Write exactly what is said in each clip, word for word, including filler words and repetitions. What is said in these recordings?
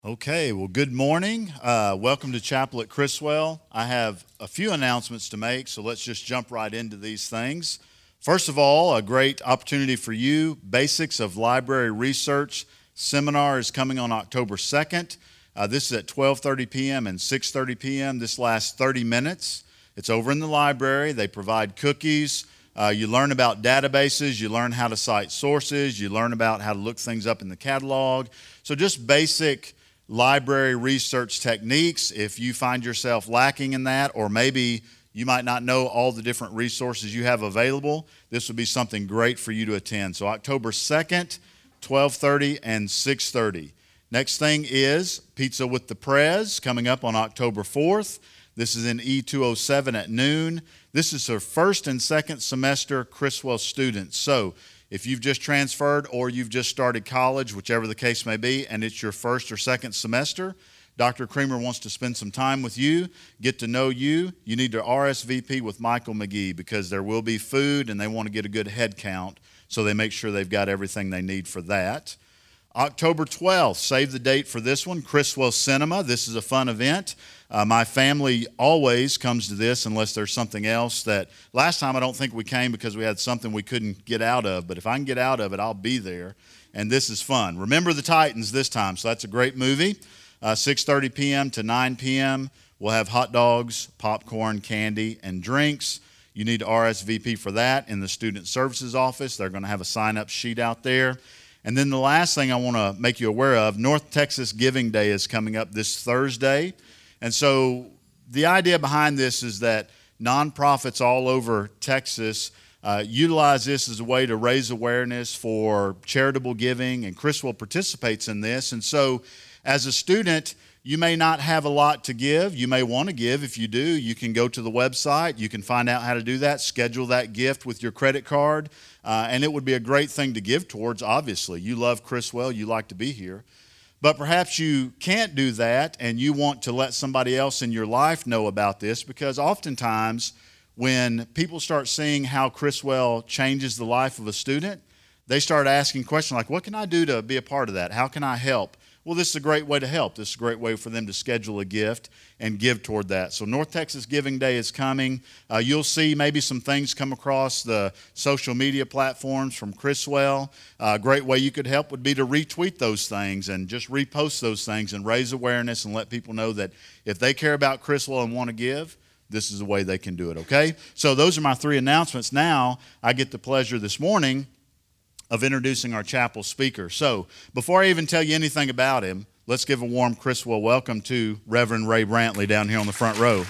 Okay, well, good morning. Uh, welcome to Chapel at Criswell. I have a few announcements to make, so let's just jump right into these things. First of all, a great opportunity for you. Basics of Library Research seminar is coming on October second. Uh, this is at twelve thirty p.m. and six thirty p.m. This lasts thirty minutes. It's over in the library. They provide cookies. Uh, you learn about databases. You learn how to cite sources. You learn about how to look things up in the catalog. So just basic library research techniques. If you find yourself lacking in that, or maybe you might not know all the different resources you have available, this would be something great for you to attend. So October second, twelve thirty and six thirty. Next thing is Pizza with the Prez coming up on October fourth. This is in E two oh seven at noon. This is for first and second semester Criswell students. So if you've just transferred or you've just started college, whichever the case may be, and it's your first or second semester, Doctor Creamer wants to spend some time with you, get to know you. You need to R S V P with Michael McGee because there will be food and they want to get a good head count, so they make sure they've got everything they need for that. October twelfth, save the date for this one, Criswell Cinema. This is a fun event. Uh, my family always comes to this unless there's something else that, last time I don't think we came because we had something we couldn't get out of, but if I can get out of it, I'll be there, and this is fun. Remember the Titans this time, so that's a great movie. Uh, six thirty p.m. to nine p.m. We'll have hot dogs, popcorn, candy, and drinks. You need to R S V P for that in the Student Services Office. They're going to have a sign-up sheet out there. And then the last thing I want to make you aware of, North Texas Giving Day is coming up this Thursday. And so the idea behind this is that nonprofits all over Texas uh, utilize this as a way to raise awareness for charitable giving, and Criswell participates in this. And so as a student, you may not have a lot to give. You may want to give. If you do, you can go to the website. You can find out how to do that, schedule that gift with your credit card, uh, and it would be a great thing to give towards, obviously. You love Criswell. You like to be here. But perhaps you can't do that, and you want to let somebody else in your life know about this, because oftentimes when people start seeing how Criswell changes the life of a student, they start asking questions like, what can I do to be a part of that? How can I help? Well, this is a great way to help. This is a great way for them to schedule a gift and give toward that. So North Texas Giving Day is coming. Uh, you'll see maybe some things come across the social media platforms from Criswell. Uh, a great way you could help would be to retweet those things and just repost those things and raise awareness and let people know that if they care about Criswell and want to give, this is the way they can do it, okay? So those are my three announcements. Now I get the pleasure this morning of introducing our chapel speaker. So before I even tell you anything about him, let's give a warm Criswell welcome to Reverend Ray Brantley down here on the front row.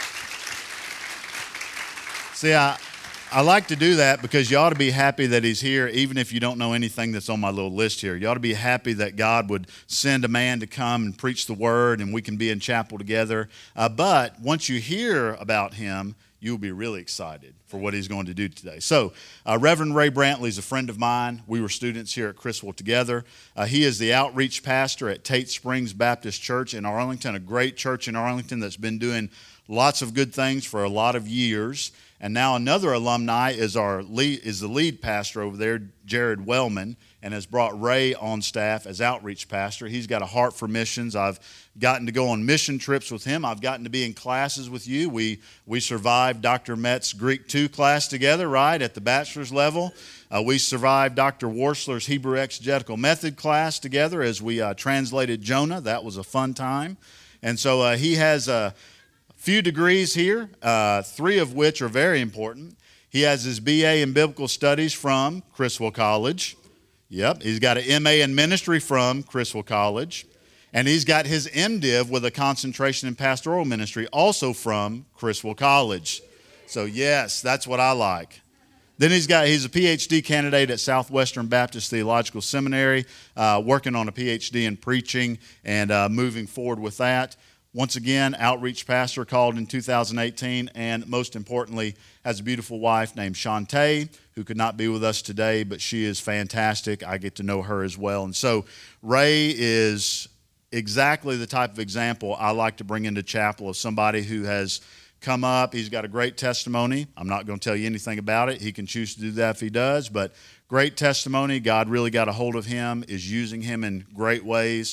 See, I, I like to do that because you ought to be happy that he's here, even if you don't know anything that's on my little list here. You ought to be happy that God would send a man to come and preach the word and we can be in chapel together. Uh, but once you hear about him, you'll be really excited for what he's going to do today. So, uh, Reverend Ray Brantley is a friend of mine. We were students here at Criswell together. Uh, he is the outreach pastor at Tate Springs Baptist Church in Arlington, a great church in Arlington that's been doing lots of good things for a lot of years. And now another alumni is our lead, is the lead pastor over there, Jared Wellman, and has brought Ray on staff as outreach pastor. He's got a heart for missions. I've gotten to go on mission trips with him. I've gotten to be in classes with you. We we survived Doctor Metz's Greek two class together, right, at the bachelor's level. Uh, we survived Doctor Worsler's Hebrew exegetical method class together as we uh, translated Jonah. That was a fun time. And so uh, he has a few degrees here, uh, three of which are very important. He has his B A in Biblical Studies from Criswell College. Yep, he's got an M A in Ministry from Criswell College. And he's got his MDiv with a concentration in Pastoral Ministry, also from Criswell College. So yes, that's what I like. Then he's got, he's a P H D candidate at Southwestern Baptist Theological Seminary, uh, working on a P H D in preaching and uh, moving forward with that. Once again, outreach pastor, called in two thousand eighteen, and most importantly, has a beautiful wife named Shantae, who could not be with us today, but she is fantastic. I get to know her as well. And so Ray is exactly the type of example I like to bring into chapel of somebody who has come up. He's got a great testimony. I'm not going to tell you anything about it. He can choose to do that if he does, but great testimony. God really got a hold of him, is using him in great ways.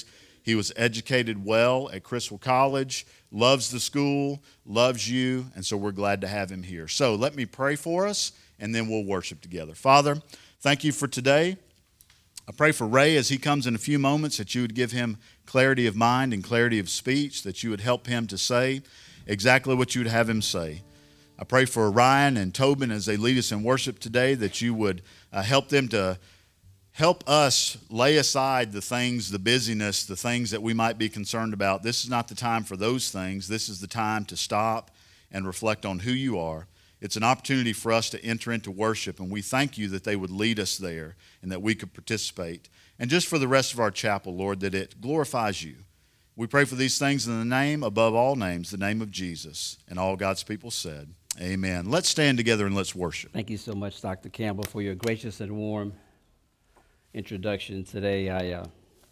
He was educated well at Criswell College, loves the school, loves you, and so we're glad to have him here. So let me pray for us, and then we'll worship together. Father, thank you for today. I pray for Ray as he comes in a few moments that you would give him clarity of mind and clarity of speech, that you would help him to say exactly what you would have him say. I pray for Ryan and Tobin as they lead us in worship today, that you would uh, help them to help us lay aside the things, the busyness, the things that we might be concerned about. This is not the time for those things. This is the time to stop and reflect on who you are. It's an opportunity for us to enter into worship, and we thank you that they would lead us there and that we could participate. And just for the rest of our chapel, Lord, that it glorifies you. We pray for these things in the name above all names, the name of Jesus. And all God's people said, amen. Let's stand together and let's worship. Thank you so much, Doctor Campbell, for your gracious and warm introduction today. I uh,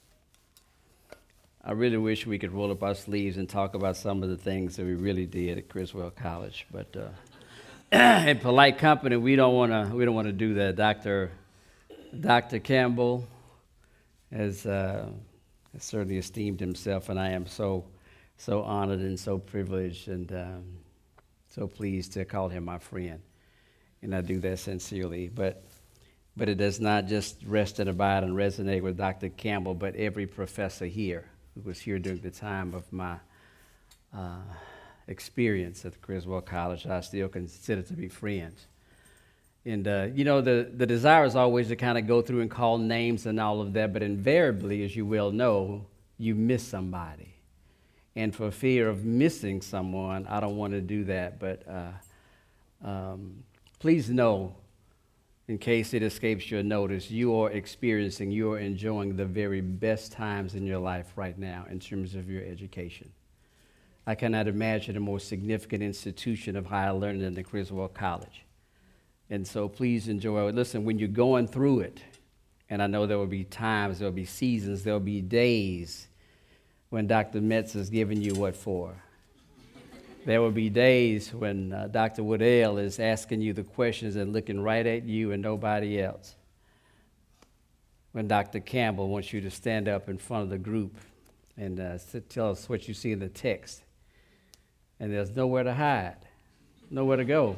I really wish we could roll up our sleeves and talk about some of the things that we really did at Criswell College, but uh, in polite company, we don't want to we don't want to do that. Doctor Doctor Campbell has, uh, has certainly esteemed himself, and I am so so honored and so privileged and um, so pleased to call him my friend, and I do that sincerely. But but it does not just rest and abide and resonate with Doctor Campbell, but every professor here who was here during the time of my uh, experience at the Criswell College, I still consider to be friends. And, uh, you know, the, the desire is always to kind of go through and call names and all of that, but invariably, as you well know, you miss somebody. And for fear of missing someone, I don't want to do that. But uh, um, please know, in case it escapes your notice, you are experiencing, you are enjoying the very best times in your life right now in terms of your education. I cannot imagine a more significant institution of higher learning than the Criswell College. And so please enjoy it. Listen, when you're going through it, and I know there will be times, there will be seasons, there will be days when Doctor Metz is giving you what for. There will be days when uh, Doctor Woodell is asking you the questions and looking right at you and nobody else. When Doctor Campbell wants you to stand up in front of the group and uh, tell us what you see in the text. And there's nowhere to hide, nowhere to go.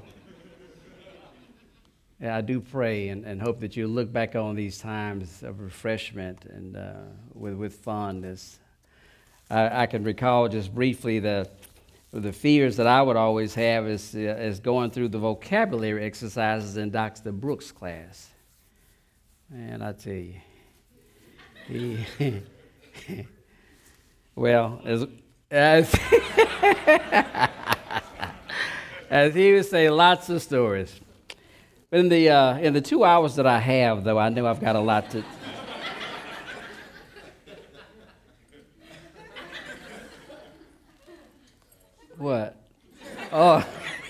And I do pray and, and hope that you look back on these times of refreshment and uh, with, with fondness. I, I can recall just briefly the the fears that I would always have is, uh, is going through the vocabulary exercises in Doctor Brooks' class. And I tell you, he, well, as, as, as he would say, lots of stories. But in the, uh, in the two hours that I have, though, I know I've got a lot to... What? Oh,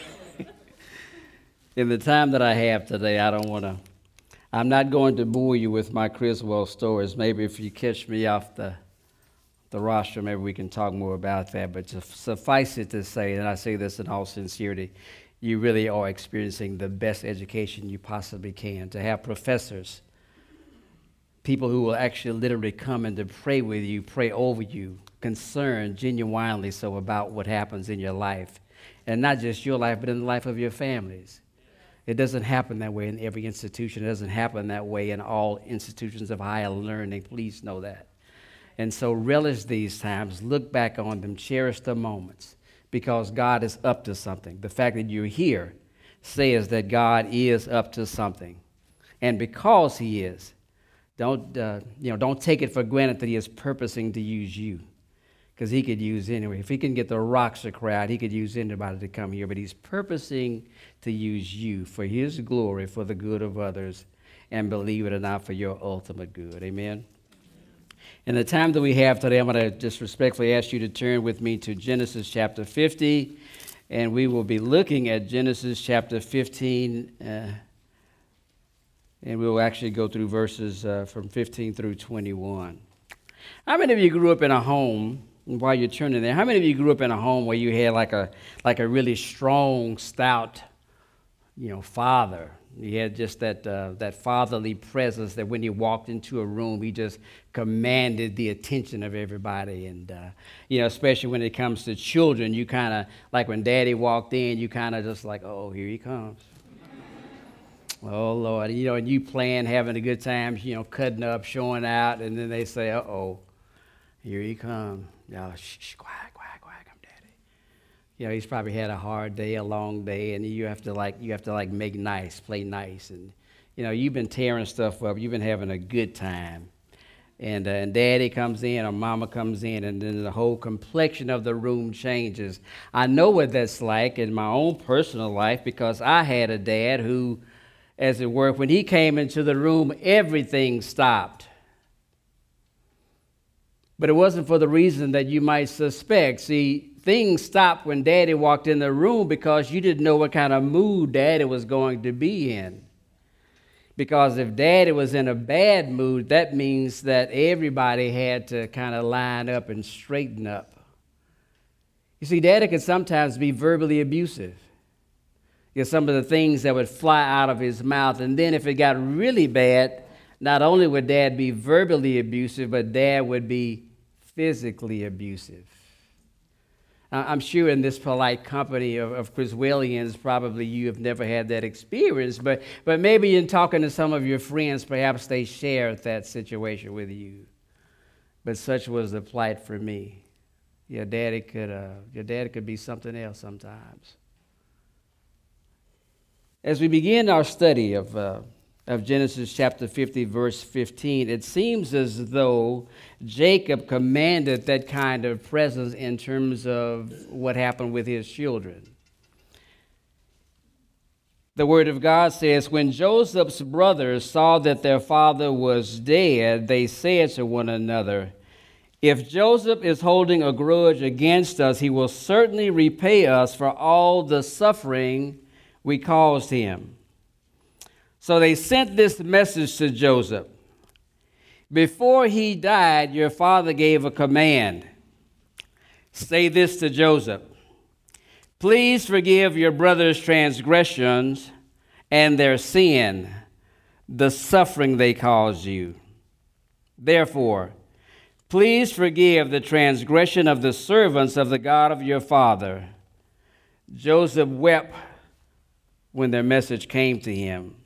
in the time that I have today, I don't want to, I'm not going to bore you with my Criswell stories. Maybe if you catch me off the, the roster, maybe we can talk more about that. But to suffice it to say, and I say this in all sincerity, you really are experiencing the best education you possibly can. To have professors, people who will actually literally come and to pray with you, pray over you, concerned genuinely so about what happens in your life, and not just your life, but in the life of your families. It doesn't happen that way in every institution. It doesn't happen that way in all institutions of higher learning. Please know that. And so relish these times. Look back on them. Cherish the moments, because God is up to something. The fact that you're here says that God is up to something. And because he is, don't, uh, you know, don't take it for granted that he is purposing to use you. Because he could use anyway. If he can get the rocks to cry out, he could use anybody to come here. But he's purposing to use you for his glory, for the good of others, and believe it or not, for your ultimate good. Amen? In the time that we have today, I'm going to just respectfully ask you to turn with me to Genesis chapter fifty. And we will be looking at Genesis chapter fifteen. Uh, and we'll actually go through verses uh, from fifteen through twenty-one. How many of you grew up in a home? And while you're turning there, how many of you grew up in a home where you had like a like a really strong, stout, you know, father, He had just that uh, that fatherly presence that when he walked into a room, he just commanded the attention of everybody. And, uh, you know, especially when it comes to children, you kind of, like when Daddy walked in, you kind of just like, oh, here he comes. Oh, Lord. You know, and you playing, having a good time, you know, cutting up, showing out, and then they say, uh-oh, here he comes. Y'all, shh, shh, quiet, quiet, quiet, come Daddy. You know, he's probably had a hard day, a long day, and you have to, like, you have to, like, make nice, play nice. And, you know, you've been tearing stuff up. You've been having a good time. And, uh, and Daddy comes in or Mama comes in, and then the whole complexion of the room changes. I know what that's like in my own personal life because I had a dad who, as it were, when he came into the room, everything stopped. But it wasn't for the reason that you might suspect. See, things stopped when Daddy walked in the room because you didn't know what kind of mood Daddy was going to be in. Because if Daddy was in a bad mood, that means that everybody had to kind of line up and straighten up. You see, Daddy could sometimes be verbally abusive. You know, some of the things that would fly out of his mouth. And then if it got really bad, not only would Dad be verbally abusive, but Dad would be physically abusive. I'm sure in this polite company of, of Criswellians, probably you have never had that experience, but, but maybe in talking to some of your friends, perhaps they shared that situation with you. But such was the plight for me. Your daddy could, uh, your daddy could be something else sometimes. As we begin our study of, uh, of Genesis chapter fifty, verse fifteen, it seems as though Jacob commanded that kind of presence in terms of what happened with his children. The Word of God says, when Joseph's brothers saw that their father was dead, they said to one another, if Joseph is holding a grudge against us, he will certainly repay us for all the suffering we caused him. So they sent this message to Joseph. Before he died, your father gave a command. Say this to Joseph. Please forgive your brother's transgressions and their sin, the suffering they caused you. Therefore, please forgive the transgression of the servants of the God of your father. Joseph wept when their message came to him.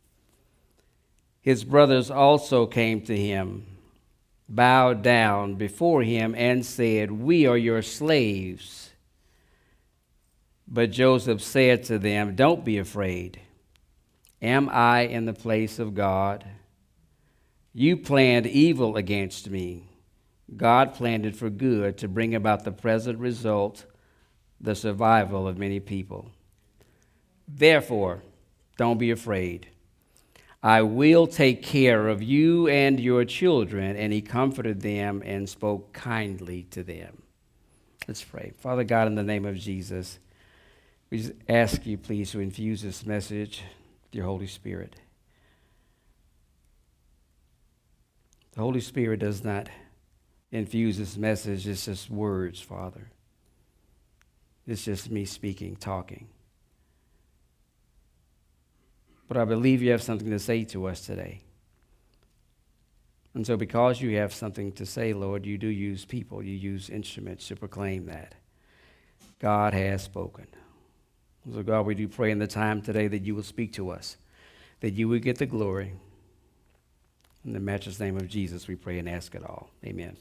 His brothers also came to him, bowed down before him, and said, we are your slaves. But Joseph said to them, don't be afraid. Am I in the place of God? You planned evil against me. God planned it for good to bring about the present result, the survival of many people. Therefore, don't be afraid. I will take care of you and your children. And he comforted them and spoke kindly to them. Let's pray. Father God, in the name of Jesus, we just ask you, please, to infuse this message with your Holy Spirit. The Holy Spirit does not infuse this message. It's just words, Father. It's just me speaking, talking. But I believe you have something to say to us today. And so because you have something to say, Lord, you do use people. You use instruments to proclaim that. God has spoken. So God, we do pray in the time today that you will speak to us, that you will get the glory. In the matchless name of Jesus, we pray and ask it all. Amen.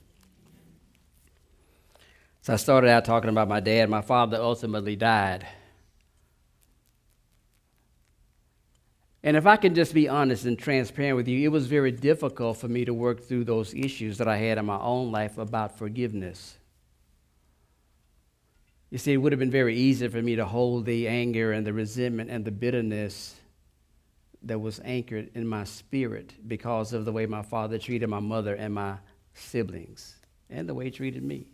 So I started out talking about my dad. My father ultimately died. And if I can just be honest and transparent with you, it was very difficult for me to work through those issues that I had in my own life about forgiveness. You see, it would have been very easy for me to hold the anger and the resentment and the bitterness that was anchored in my spirit because of the way my father treated my mother and my siblings and the way he treated me.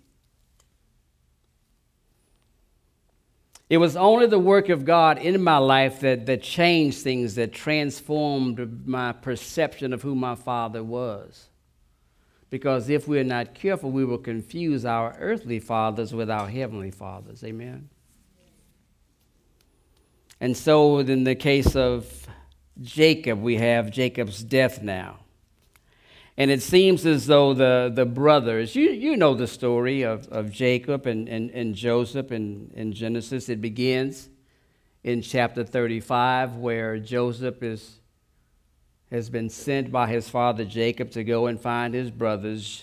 It was only the work of God in my life that, that changed things, that transformed my perception of who my father was. Because if we're not careful, we will confuse our earthly fathers with our heavenly fathers. Amen? And so in the case of Jacob, we have Jacob's death now. And it seems as though the, the brothers, you, you know the story of, of Jacob and, and, and Joseph in, in Genesis. It begins in chapter thirty-five, where Joseph is, has been sent by his father Jacob to go and find his brothers.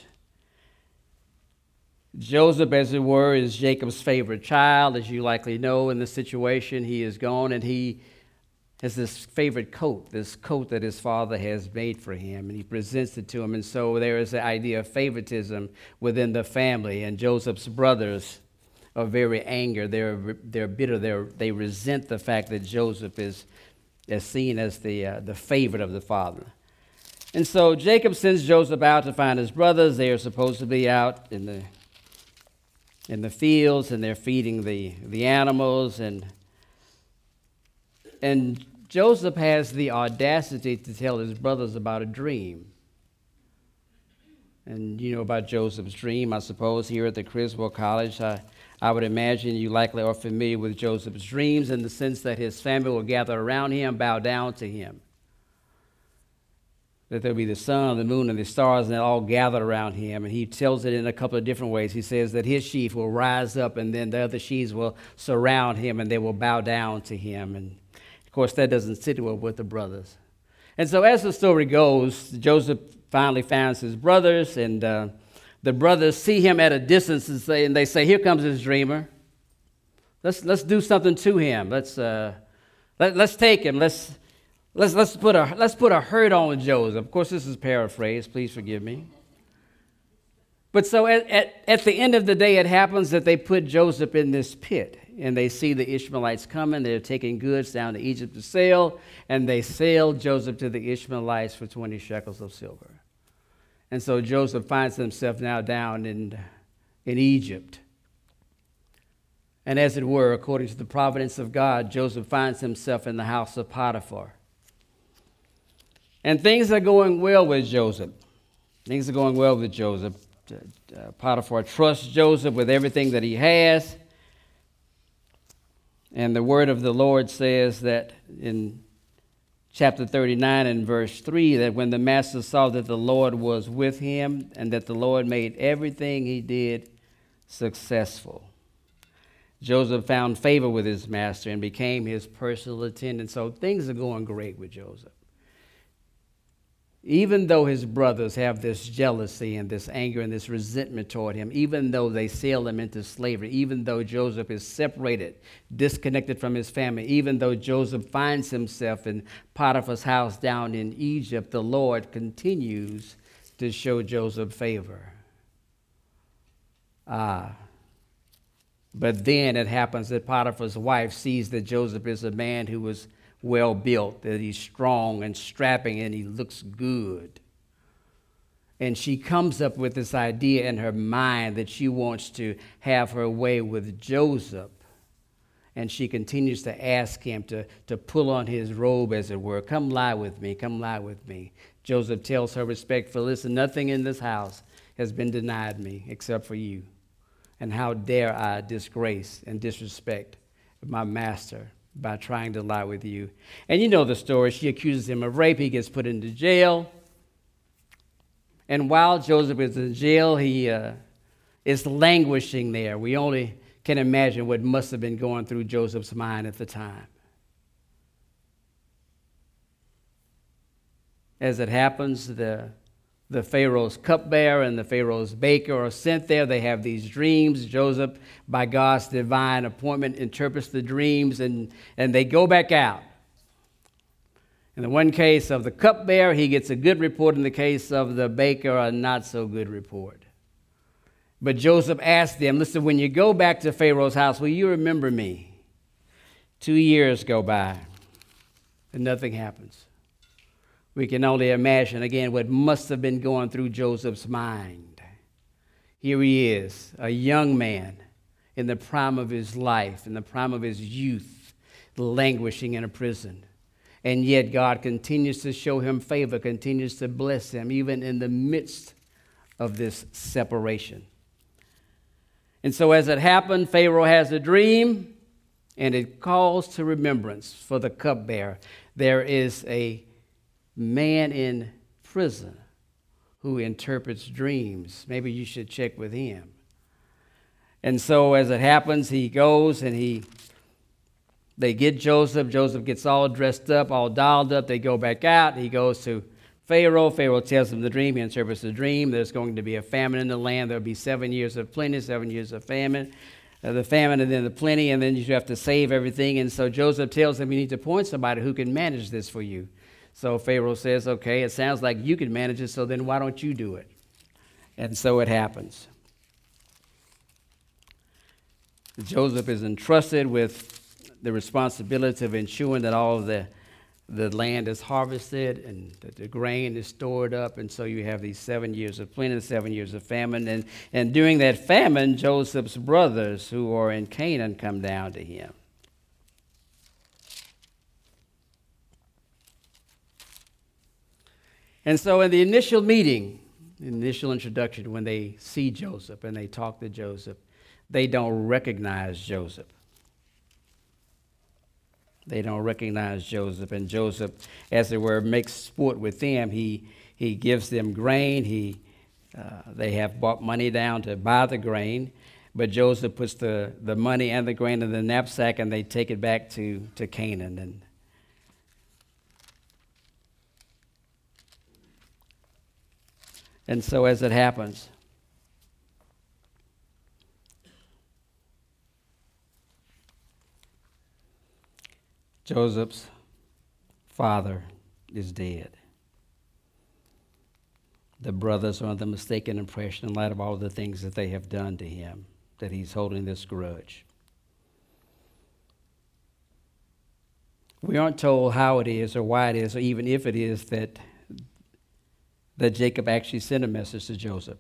Joseph, as it were, is Jacob's favorite child. As you likely know, in the situation, he is gone, and he has this favorite coat, this coat that his father has made for him, and he presents it to him. And so there is the idea of favoritism within the family, and Joseph's brothers are very angry. They're, they're bitter. They're, they resent the fact that Joseph is, is seen as the, uh, the favorite of the father. And so Jacob sends Joseph out to find his brothers. They are supposed to be out in the, in the fields, and they're feeding the, the animals, and And Joseph has the audacity to tell his brothers about a dream. And you know about Joseph's dream, I suppose, here at the Criswell College. I, I would imagine you likely are familiar with Joseph's dreams in the sense that his family will gather around him, bow down to him. That there'll be the sun, the moon, and the stars, and they'll all gather around him. And he tells it in a couple of different ways. He says that his sheaf will rise up, and then the other sheaves will surround him, and they will bow down to him. And of course, that doesn't sit well with the brothers. And so as the story goes, Joseph finally finds his brothers, and uh, the brothers see him at a distance, and, say, and they say, "Here comes this dreamer. Let's, let's do something to him. Let's, uh, let, let's take him. Let's, let's, let's, put a, let's put a hurt on Joseph." Of course, this is paraphrased. Please forgive me. But so at, at, at the end of the day, it happens that they put Joseph in this pit. And they see the Ishmaelites coming. They're taking goods down to Egypt to sell. And they sell Joseph to the Ishmaelites for twenty shekels of silver. And so Joseph finds himself now down in, in Egypt. And as it were, according to the providence of God, Joseph finds himself in the house of Potiphar. And things are going well with Joseph. Things are going well with Joseph. Uh, Potiphar trusts Joseph with everything that he has. And the word of the Lord says that in chapter thirty-nine and verse three, that when the master saw that the Lord was with him and that the Lord made everything he did successful, Joseph found favor with his master and became his personal attendant. So things are going great with Joseph. Even though his brothers have this jealousy and this anger and this resentment toward him, even though they sell him into slavery, even though Joseph is separated, disconnected from his family, even though Joseph finds himself in Potiphar's house down in Egypt, the Lord continues to show Joseph favor. Ah. But then it happens that Potiphar's wife sees that Joseph is a man who was well built, that he's strong and strapping and he looks good. And she comes up with this idea in her mind that she wants to have her way with Joseph. And she continues to ask him to, to pull on his robe, as it were. "Come lie with me, come lie with me." Joseph tells her respectfully, "Listen, nothing in this house has been denied me except for you. And how dare I disgrace and disrespect my master by trying to lie with you?" And you know the story. She accuses him of rape. He gets put into jail. And while Joseph is in jail, he uh, is languishing there. We only can imagine what must have been going through Joseph's mind at the time. As it happens, the The Pharaoh's cupbearer and the Pharaoh's baker are sent there. They have these dreams. Joseph, by God's divine appointment, interprets the dreams, and, and they go back out. In the one case of the cupbearer, he gets a good report. In the case of the baker, a not-so-good report. But Joseph asked them, "Listen, when you go back to Pharaoh's house, will you remember me?" Two years go by, and nothing happens. We can only imagine, again, what must have been going through Joseph's mind. Here he is, a young man in the prime of his life, in the prime of his youth, languishing in a prison. And yet God continues to show him favor, continues to bless him, even in the midst of this separation. And so as it happened, Pharaoh has a dream. and it calls to remembrance for the cupbearer. There is a man in prison who interprets dreams. Maybe you should check with him. And so as it happens, he goes and he, they get Joseph. Joseph gets all dressed up, all dolled up. They go back out. He goes to Pharaoh. Pharaoh tells him the dream. He interprets the dream. There's going to be a famine in the land. There'll be seven years of plenty, seven years of famine. Uh, the famine and then the plenty, and then you have to save everything. And so Joseph tells him, you need to appoint somebody who can manage this for you. So Pharaoh says, okay, it sounds like you can manage it, so then why don't you do it? And so it happens. Joseph is entrusted with the responsibility of ensuring that all of the, the land is harvested and that the grain is stored up. And so you have these seven years of plenty, seven years of famine. And, and during that famine, Joseph's brothers who are in Canaan come down to him. And so in the initial meeting, the initial introduction, when they see Joseph and they talk to Joseph, they don't recognize Joseph. They don't recognize Joseph. And Joseph, as it were, makes sport with them. He, he gives them grain. He, uh, they have brought money down to buy the grain. But Joseph puts the, the money and the grain in the knapsack, and they take it back to, to Canaan. And And so as it happens, Joseph's father is dead. The brothers are under the mistaken impression in light of all the things that they have done to him, that he's holding this grudge. We aren't told how it is or why it is or even if it is that that Jacob actually sent a message to Joseph.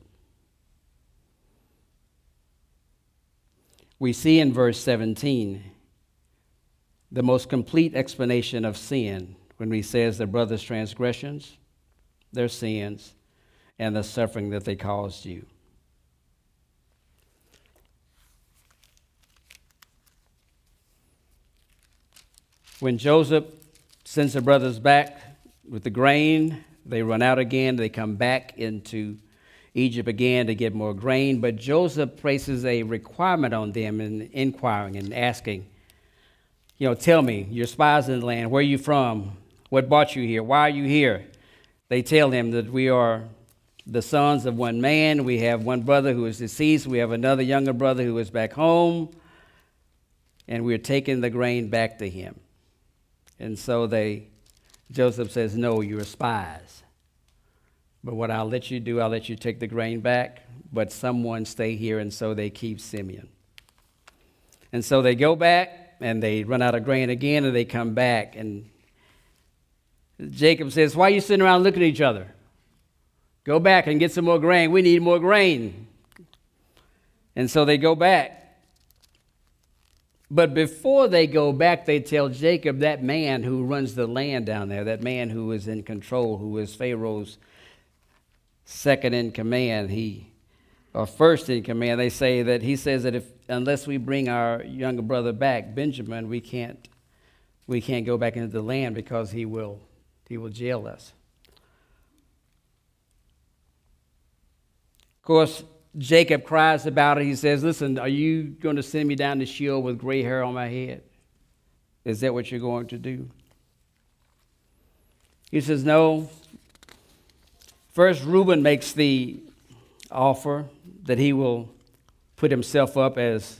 We see in verse seventeen the most complete explanation of sin when he says the brothers' transgressions, their sins, and the suffering that they caused you. When Joseph sends the brothers back with the grain, they run out again. They come back into Egypt again to get more grain. But Joseph places a requirement on them in inquiring and asking, you know, tell me, you're spies in the land. Where are you from? What brought you here? Why are you here? They tell him that we are the sons of one man. We have one brother who is deceased. We have another younger brother who is back home. And we're taking the grain back to him. And so they... Joseph says, no, you're spies. But what I'll let you do, I'll let you take the grain back, but someone stay here, and so they keep Simeon. And so they go back, and they run out of grain again, and they come back. And Jacob says, why are you sitting around looking at each other? Go back and get some more grain. We need more grain. And so they go back. But before they go back, they tell Jacob, that man who runs the land down there, that man who is in control, who is Pharaoh's second in command, he, or first in command, they say that he says that if unless we bring our younger brother back, Benjamin, we can't we can't go back into the land because he will he will jail us. Of course, Jacob cries about it. He says, listen, are you going to send me down to Sheol with gray hair on my head? Is that what you're going to do? He says, no. First, Reuben makes the offer that he will put himself up as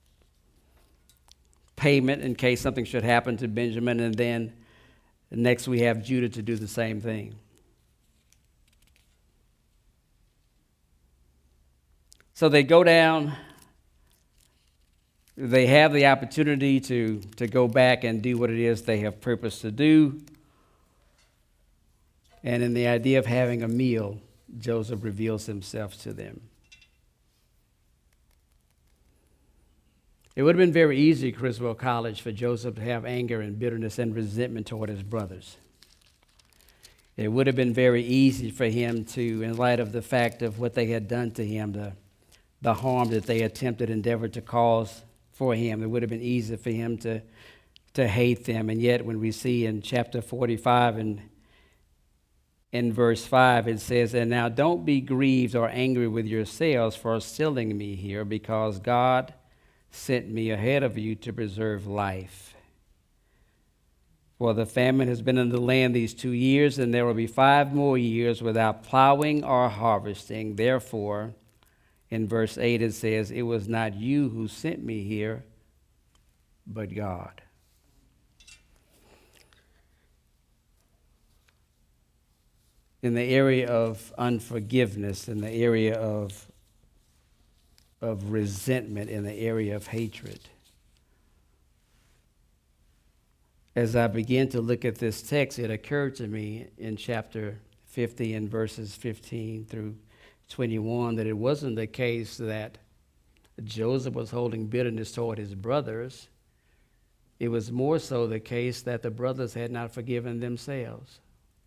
payment in case something should happen to Benjamin. And then next we have Judah to do the same thing. So they go down, they have the opportunity to, to go back and do what it is they have purpose to do. And in the idea of having a meal, Joseph reveals himself to them. It would have been very easy at Criswell College for Joseph to have anger and bitterness and resentment toward his brothers. It would have been very easy for him to, in light of the fact of what they had done to him, the the harm that they attempted, endeavored to cause for him. It would have been easy for him to, to hate them. And yet when we see in chapter forty-five and in verse five, it says, "And now don't be grieved or angry with yourselves for sending me here, because God sent me ahead of you to preserve life. For the famine has been in the land these two years, and there will be five more years without plowing or harvesting. Therefore," in verse eight it says, "it was not you who sent me here, but God." In the area of unforgiveness, in the area of, of resentment, in the area of hatred, as I began to look at this text, it occurred to me in chapter fifty and verses fifteen through twenty-one that it wasn't the case that Joseph was holding bitterness toward his brothers. It was more so the case that the brothers had not forgiven themselves.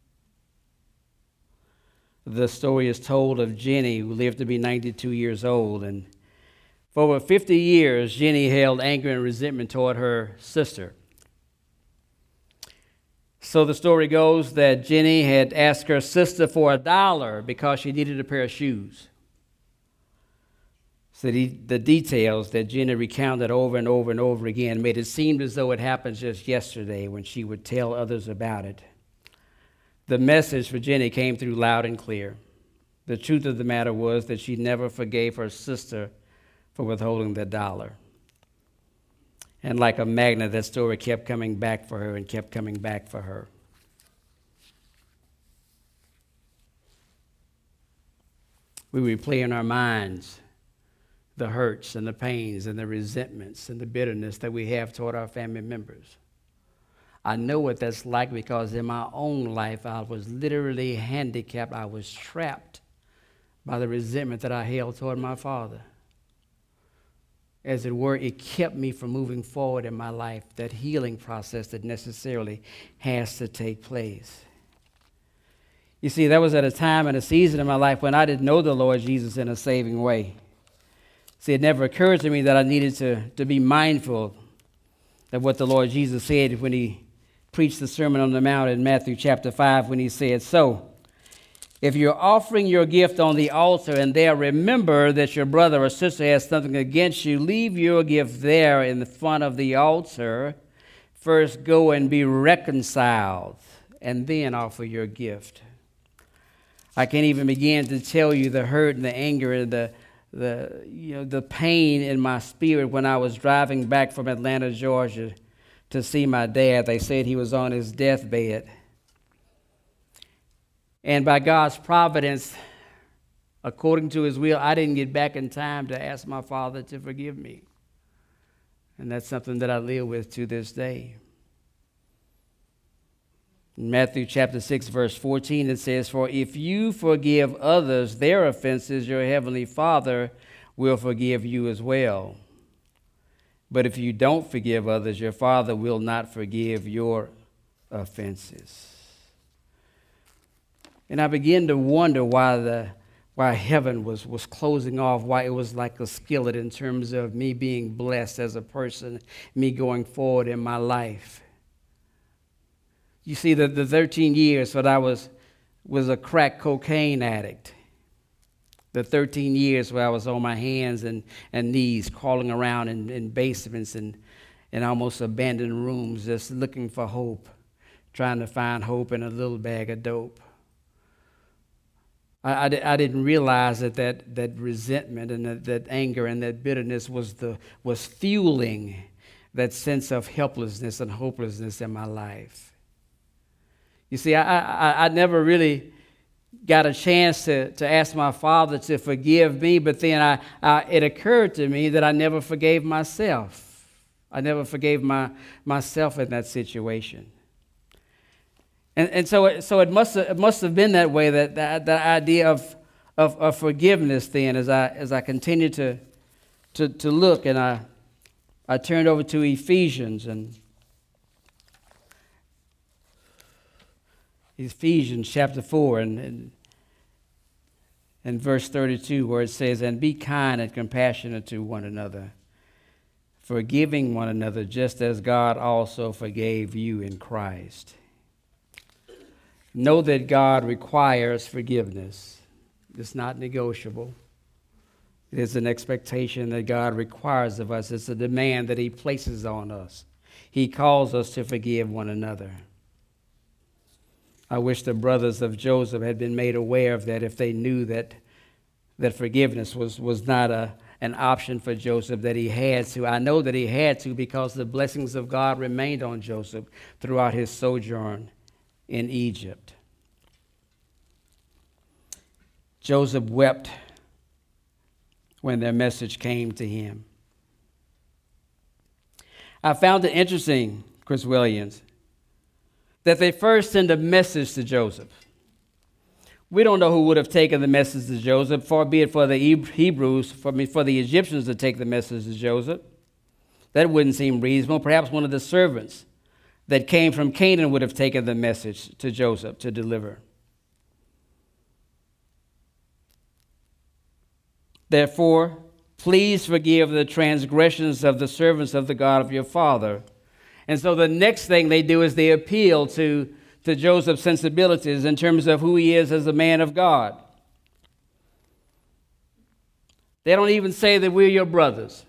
The story is told of Jenny, who lived to be ninety-two years old, and for over fifty years, Jenny held anger and resentment toward her sister. So the story goes that Jenny had asked her sister for a dollar because she needed a pair of shoes. So the, the details that Jenny recounted over and over and over again made it seem as though it happened just yesterday when she would tell others about it. The message for Jenny came through loud and clear. The truth of the matter was that she never forgave her sister for withholding the dollar. And like a magnet, that story kept coming back for her and kept coming back for her. We replay in our minds the hurts and the pains and the resentments and the bitterness that we have toward our family members. I know what that's like because in my own life, I was literally handicapped. I was trapped by the resentment that I held toward my father. As it were, it kept me from moving forward in my life, that healing process that necessarily has to take place. You see, that was at a time and a season in my life when I didn't know the Lord Jesus in a saving way. See, it never occurred to me that I needed to, to be mindful of what the Lord Jesus said when he preached the Sermon on the Mount in Matthew chapter five, when he said, "So, if you're offering your gift on the altar and there remember that your brother or sister has something against you, leave your gift there in the front of the altar. First go and be reconciled, and then offer your gift." I can't even begin to tell you the hurt and the anger and the, the, you know, the pain in my spirit when I was driving back from Atlanta, Georgia, to see my dad. They said he was on his deathbed. And by God's providence, according to his will, I didn't get back in time to ask my father to forgive me. And that's something that I live with to this day. In Matthew chapter six, verse fourteen, it says, "For if you forgive others their offenses, your heavenly Father will forgive you as well. But if you don't forgive others, your Father will not forgive your offenses." And I began to wonder why the why heaven was, was closing off, why it was like a skillet in terms of me being blessed as a person, me going forward in my life. You see, the, the thirteen years that I was, was a crack cocaine addict, the thirteen years where I was on my hands and, and knees crawling around in, in basements and, and almost abandoned rooms just looking for hope, trying to find hope in a little bag of dope. I, I, I didn't realize that that, that resentment and that, that anger and that bitterness was, the, was fueling that sense of helplessness and hopelessness in my life. You see, I, I, I never really got a chance to, to ask my father to forgive me, but then I, I, it occurred to me that I never forgave myself. I never forgave my, myself in that situation. And, and so, it, so it must have, it must have been that way, that, that, that idea of, of, of forgiveness then, as I, as I continued to, to, to look, and I, I turned over to Ephesians, and Ephesians chapter four and, and, and verse thirty-two, where it says, "And be kind and compassionate to one another, forgiving one another, just as God also forgave you in Christ. Know that God requires forgiveness. It's not negotiable. It is an expectation that God requires of us. It's a demand that he places on us. He calls us to forgive one another. I wish the brothers of Joseph had been made aware of that if they knew that, that forgiveness was, was not a, an option for Joseph, that he had to. I know that he had to because the blessings of God remained on Joseph throughout his sojourn in Egypt. Joseph wept when their message came to him. I found it interesting, Chris Williams, that they first send a message to Joseph. We don't know who would have taken the message to Joseph, far be it for the Hebrews, for, for the Egyptians to take the message to Joseph. That wouldn't seem reasonable. Perhaps one of the servants that came from Canaan would have taken the message to Joseph to deliver. Therefore, please forgive the transgressions of the servants of the God of your father. And so the next thing they do is they appeal to, to Joseph's sensibilities in terms of who he is as a man of God. They don't even say that we're your brothers.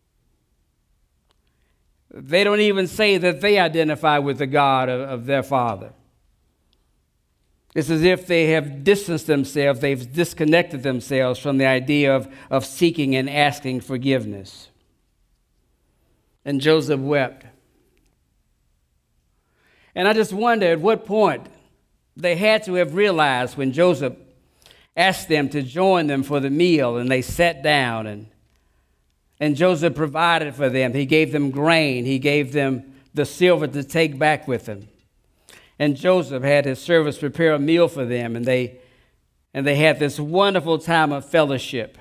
They don't even say that they identify with the God of, of their father. It's as if they have distanced themselves, they've disconnected themselves from the idea of, of seeking and asking forgiveness. And Joseph wept. And I just wonder at what point they had to have realized when Joseph asked them to join them for the meal, and they sat down, and, and Joseph provided for them. He gave them grain. He gave them the silver to take back with him. And Joseph had his servants prepare a meal for them, and they, and they had this wonderful time of fellowship.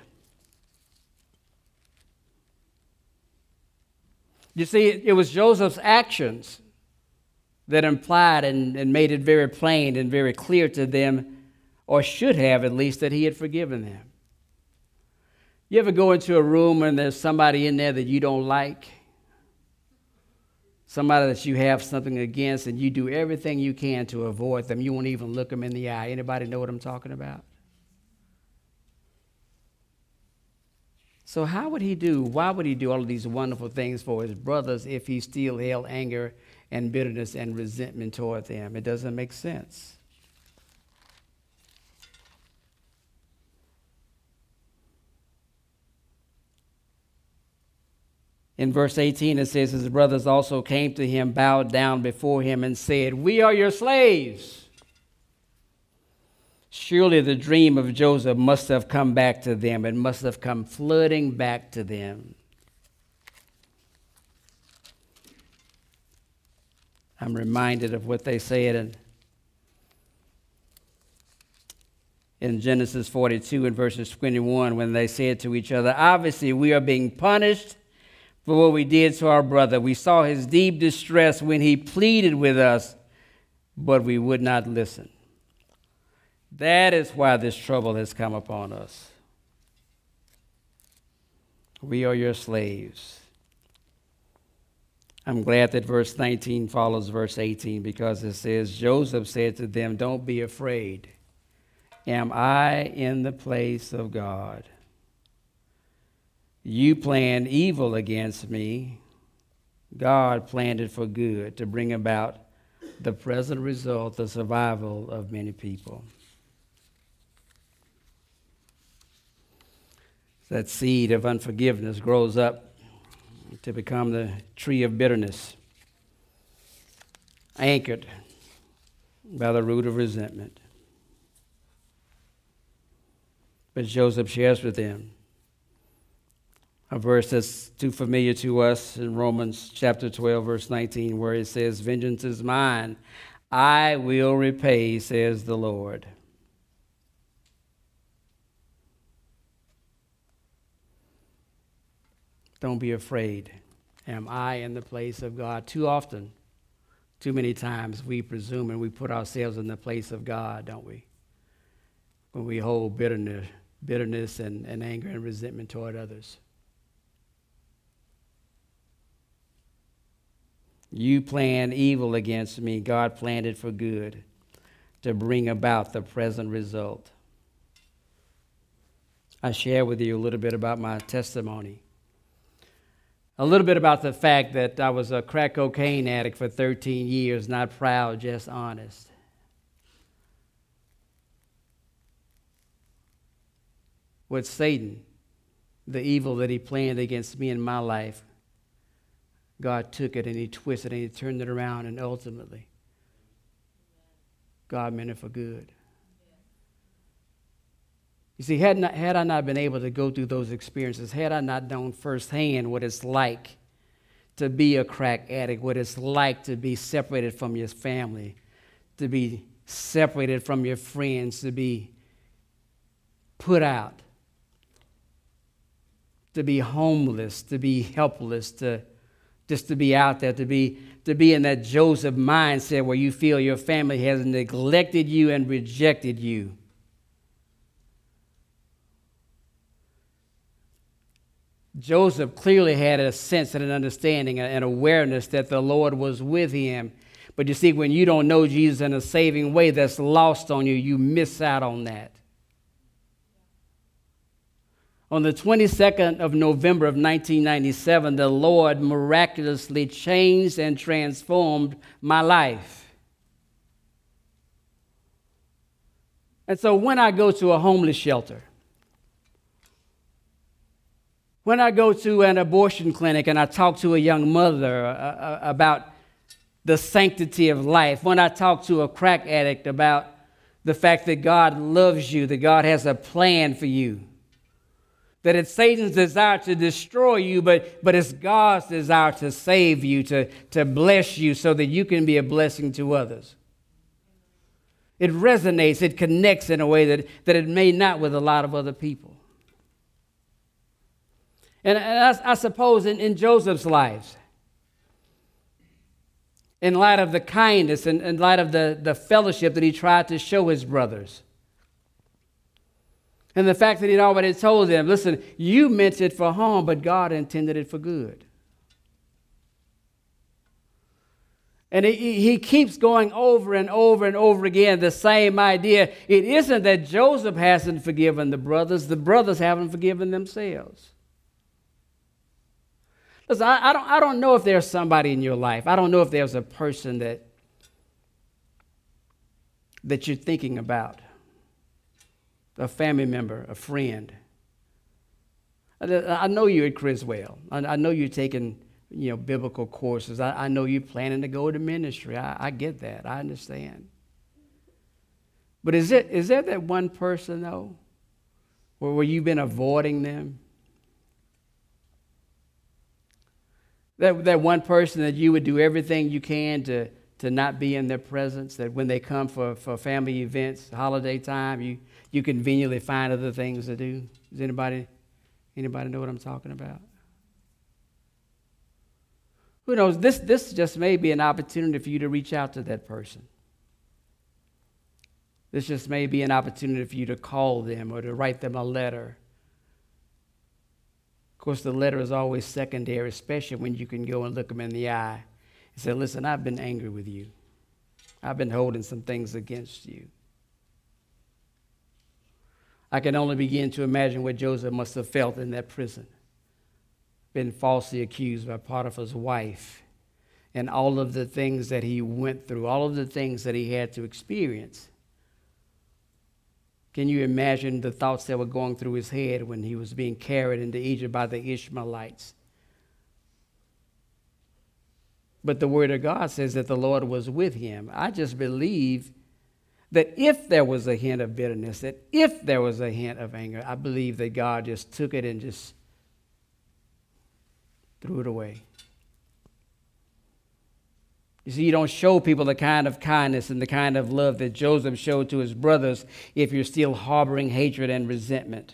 You see, it was Joseph's actions that implied and, and made it very plain and very clear to them, or should have at least, that he had forgiven them. You ever go into a room and there's somebody in there that you don't like? Somebody that you have something against, and you do everything you can to avoid them. You won't even look them in the eye. Anybody know what I'm talking about? So how would he do, why would he do all of these wonderful things for his brothers if he still held anger and bitterness and resentment toward them? It doesn't make sense. In verse eighteen, it says, his brothers also came to him, bowed down before him, and said, we are your slaves. Surely the dream of Joseph must have come back to them. It must have come flooding back to them. I'm reminded of what they said in, in Genesis forty-two and verses twenty-one, when they said to each other, obviously we are being punished for what we did to our brother. We saw his deep distress when he pleaded with us, but we would not listen. That is why this trouble has come upon us. We are your slaves. I'm glad that verse nineteen follows verse eighteen, because it says, Joseph said to them, don't be afraid. Am I in the place of God? You planned evil against me. God planned it for good, to bring about the present result, the survival of many people. That seed of unforgiveness grows up to become the tree of bitterness, anchored by the root of resentment. But Joseph shares with them a verse that's too familiar to us in Romans chapter twelve, verse nineteen, where it says, vengeance is mine, I will repay, says the Lord. Don't be afraid. Am I in the place of God? Too often, too many times, we presume and we put ourselves in the place of God, don't we? When we hold bitterness, bitterness and, and anger and resentment toward others. You planned evil against me. God planned it for good to bring about the present result. I share with you a little bit about my testimony. A little bit about the fact that I was a crack cocaine addict for thirteen years, not proud, just honest. With Satan, the evil that he planned against me in my life, God took it and he twisted it and he turned it around, and ultimately, God meant it for good. You see, had, not, had I not been able to go through those experiences, had I not known firsthand what it's like to be a crack addict, what it's like to be separated from your family, to be separated from your friends, to be put out, to be homeless, to be helpless, to just to be out there, to be to be in that Joseph mindset where you feel your family has neglected you and rejected you. Joseph clearly had a sense and an understanding and awareness that the Lord was with him. But you see, when you don't know Jesus in a saving way, that's lost on you. You miss out on that. On the twenty-second of November of nineteen ninety-seven, the Lord miraculously changed and transformed my life. And so when I go to a homeless shelter, when I go to an abortion clinic and I talk to a young mother uh, about the sanctity of life, when I talk to a crack addict about the fact that God loves you, that God has a plan for you, that it's Satan's desire to destroy you, but, but it's God's desire to save you, to, to bless you so that you can be a blessing to others. It resonates, it connects in a way that, that it may not with a lot of other people. And, and I, I suppose in, in Joseph's life, in light of the kindness and in light of the, the fellowship that he tried to show his brothers, and the fact that he'd already told them, listen, you meant it for harm, but God intended it for good. And he, he keeps going over and over and over again the same idea. It isn't that Joseph hasn't forgiven the brothers. The brothers haven't forgiven themselves. Listen, I, I, don't, I don't know if there's somebody in your life. I don't know if there's a person that, that you're thinking about. A family member, a friend. I, I know you're at Criswell. I, I know you're taking, you know, biblical courses. I, I know you're planning to go to ministry. I, I get that. I understand. But is it is there that one person, though, where, where you've been avoiding them? That, that one person that you would do everything you can to, to not be in their presence, that when they come for, for family events, holiday time, you, you conveniently find other things to do. Does anybody, anybody know what I'm talking about? Who knows? This, this just may be an opportunity for you to reach out to that person. This just may be an opportunity for you to call them or to write them a letter. Of course, the letter is always secondary, especially when you can go and look them in the eye and say, listen, I've been angry with you. I've been holding some things against you. I can only begin to imagine what Joseph must have felt in that prison, been falsely accused by Potiphar's wife, and all of the things that he went through, all of the things that he had to experience. Can you imagine the thoughts that were going through his head when he was being carried into Egypt by the Ishmaelites? But the word of God says that the Lord was with him. I just believe that if there was a hint of bitterness, that if there was a hint of anger, I believe that God just took it and just threw it away. You see, you don't show people the kind of kindness and the kind of love that Joseph showed to his brothers if you're still harboring hatred and resentment.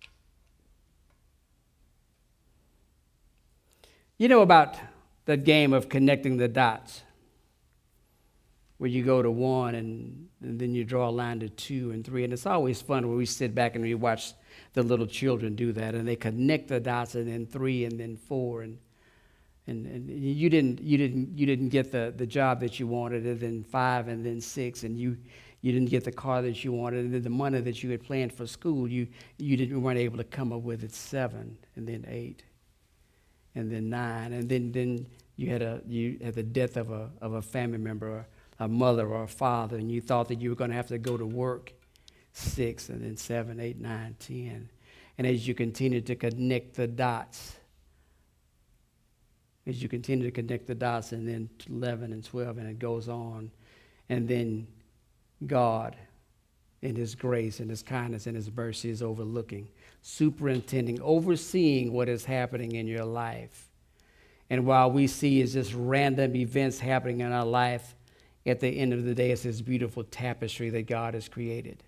You know about that game of connecting the dots, where you go to one and, and then you draw a line to two and three. And it's always fun when we sit back and we watch the little children do that, and they connect the dots and then three and then four. And And, and you didn't you didn't you didn't get the, the job that you wanted, and then five, and then six, and you you didn't get the car that you wanted, and then the money that you had planned for school, you you didn't weren't able to come up with it. Seven, and then eight, and then nine, and then then you had a you had the death of a of a family member, or a mother or a father, and you thought that you were going to have to go to work. Six, and then seven, eight, nine, ten, and as you continue to connect the dots. As you continue to connect the dots, and then eleven and twelve, and it goes on. And then God, in his grace and his kindness and his mercy, is overlooking, superintending, overseeing what is happening in your life. And while we see is just random events happening in our life, at the end of the day, it's this beautiful tapestry that God has created.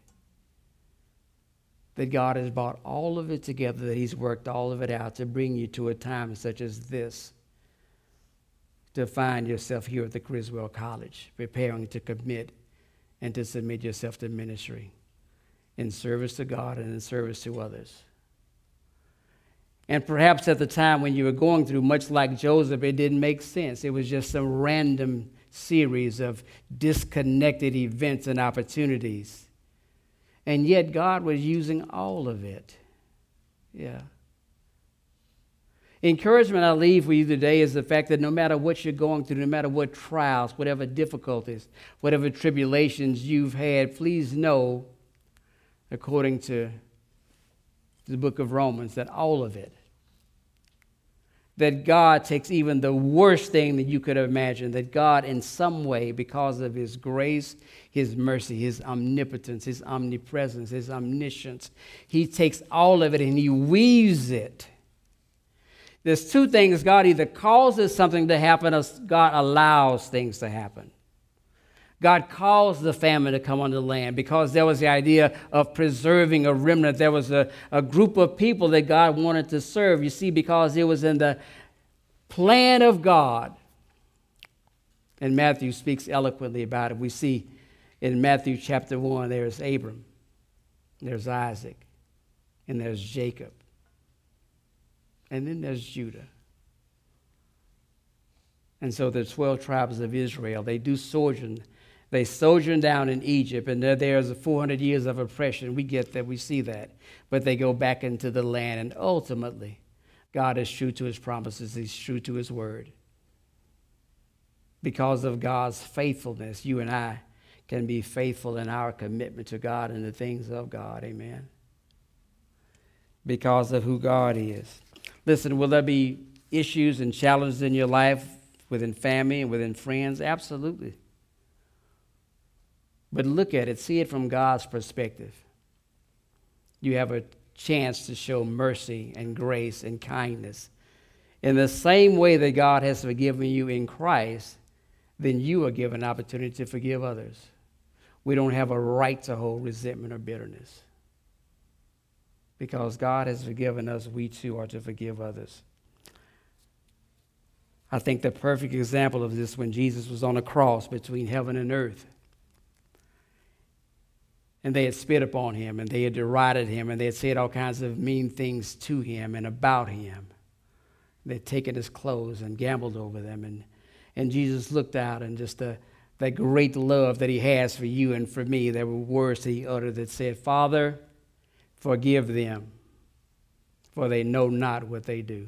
That God has brought all of it together, that he's worked all of it out to bring you to a time such as this, to find yourself here at the Criswell College, preparing to commit and to submit yourself to ministry in service to God and in service to others. And perhaps at the time when you were going through, much like Joseph, it didn't make sense. It was just some random series of disconnected events and opportunities. And yet God was using all of it. Yeah. Encouragement I leave with you today is the fact that no matter what you're going through, no matter what trials, whatever difficulties, whatever tribulations you've had, please know, according to the book of Romans, that all of it, that God takes even the worst thing that you could have imagined, that God in some way, because of his grace, his mercy, his omnipotence, his omnipresence, his omniscience, he takes all of it and he weaves it. There's two things. God either causes something to happen or God allows things to happen. God caused the famine to come on the land because there was the idea of preserving a remnant. There was a, a group of people that God wanted to serve. You see, because it was in the plan of God. And Matthew speaks eloquently about it. We see in Matthew chapter one, there's Abram, there's Isaac, and there's Jacob. And then there's Judah. And so the twelve tribes of Israel, they do sojourn. They sojourn down in Egypt, and there there's four hundred years of oppression. We get that, we see that. But they go back into the land, and ultimately, God is true to his promises. He's true to his word. Because of God's faithfulness, you and I can be faithful in our commitment to God and the things of God. Amen. Because of who God is. Listen, will there be issues and challenges in your life within family and within friends? Absolutely. But look at it, see it from God's perspective. You have a chance to show mercy and grace and kindness. In the same way that God has forgiven you in Christ, then you are given an opportunity to forgive others. We don't have a right to hold resentment or bitterness. Because God has forgiven us, we too are to forgive others. I think the perfect example of this when Jesus was on the cross between heaven and earth. And they had spit upon him, and they had derided him, and they had said all kinds of mean things to him and about him. They had taken his clothes and gambled over them. And, and Jesus looked out, and just the, that great love that he has for you and for me, there were words that he uttered that said, Father, forgive them, for they know not what they do.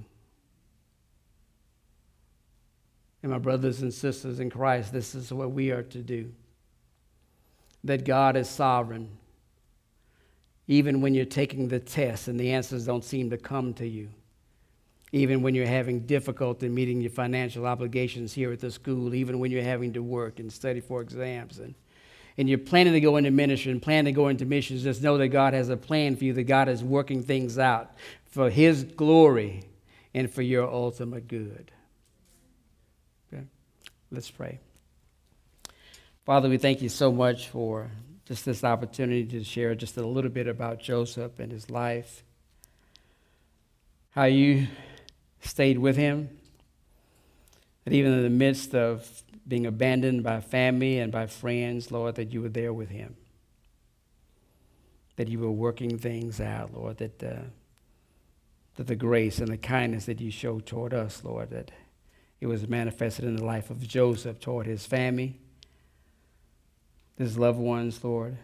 And my brothers and sisters in Christ, this is what we are to do. That God is sovereign. Even when you're taking the test and the answers don't seem to come to you. Even when you're having difficulty meeting your financial obligations here at the school. Even when you're having to work and study for exams. And, and you're planning to go into ministry and planning to go into missions. Just know that God has a plan for you. That God is working things out for his glory and for your ultimate good. Okay? Let's pray. Father, we thank you so much for just this opportunity to share just a little bit about Joseph and his life. How you stayed with him. That even in the midst of being abandoned by family and by friends, Lord, that you were there with him. That you were working things out, Lord, that, uh, that the grace and the kindness that you showed toward us, Lord, that it was manifested in the life of Joseph toward his family, his loved ones, Lord.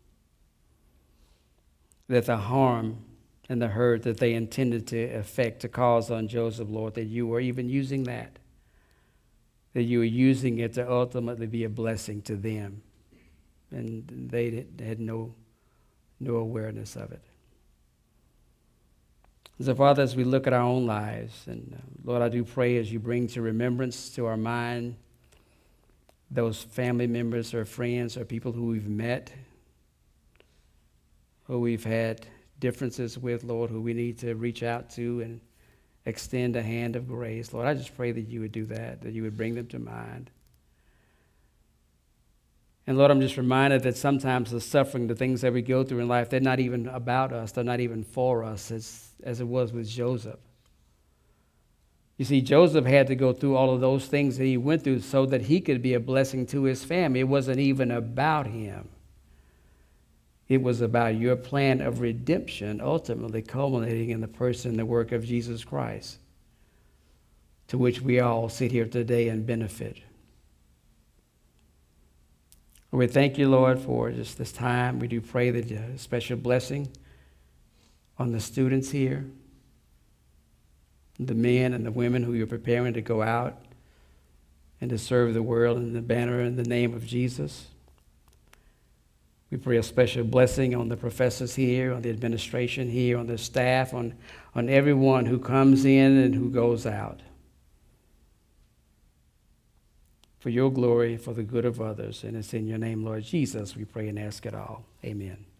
That the harm and the hurt that they intended to effect, to cause on Joseph, Lord, that you were even using that, that you were using it to ultimately be a blessing to them. And they had no, no awareness of it. So, Father, as we look at our own lives, and uh, Lord, I do pray as you bring to remembrance to our mind those family members or friends or people who we've met, who we've had differences with, Lord, who we need to reach out to and extend a hand of grace. Lord, I just pray that you would do that, that you would bring them to mind. And Lord, I'm just reminded that sometimes the suffering, the things that we go through in life, they're not even about us. They're not even for us, as, as it was with Joseph. You see, Joseph had to go through all of those things that he went through so that he could be a blessing to his family. It wasn't even about him. It was about your plan of redemption, ultimately culminating in the person and the work of Jesus Christ, to which we all sit here today and benefit. We thank you, Lord, for just this time. We do pray that you have a special blessing on the students here, the men and the women who you're preparing to go out and to serve the world in the banner in the name of Jesus. We pray a special blessing on the professors here, on the administration here, on the staff, on, on everyone who comes in and who goes out. For your glory, for the good of others. And it's in your name, Lord Jesus, we pray and ask it all. Amen.